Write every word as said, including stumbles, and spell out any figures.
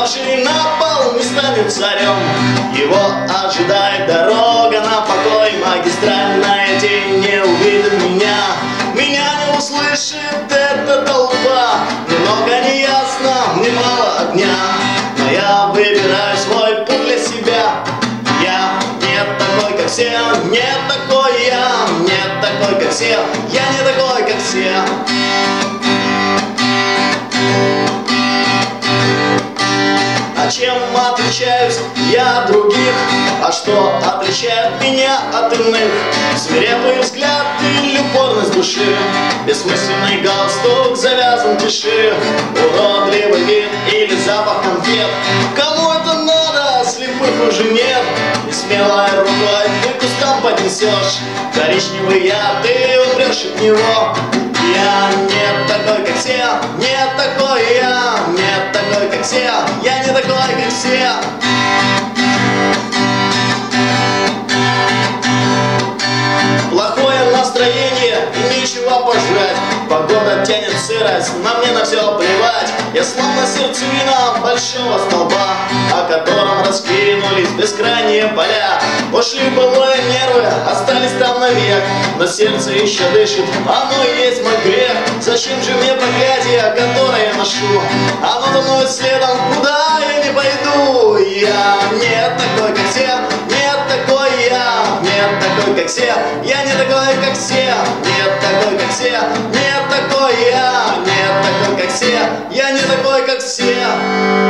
упавший на пол не станет царем. Его ожидает дорога на покой, магистральная тень не увидит меня. Меня не услышит эта толпа, немного неясно, мне мало огня. Но я выбираю свой путь для себя. Я не такой, как все, не такой я, не такой, как все, я не такой, как все. А чем отличаюсь я от других? А что отличает меня от иных? Свирепый взгляд или упорность души? Бессмысленный галстук завязан в тиши? Уродливый вид или запах конфет? Кому это надо? Слепых уже нет. И смелой рукой ты куском поднесешь коричневый я, ты умрешь от него. Я не такой, как все, не такой я, не такой, как все, я не такой, как все. Плохое настроение и нечего пожрать. Погода тянет сырость, на мне на все плевать. Я словно сердцевина большого столба, о котором раскинулись бескрайние поля. Ушли былые нервы, остались там навек, но сердце еще дышит, оно и есть мой грех. Зачем же мне проклятие, которое я ношу? Оно за мной следом, куда я не пойду. Я не такой, как все, не такой я, не такой, как все, я не такой, как все, не такой, как все, не такой я, не такой, как все, я не такой, как все.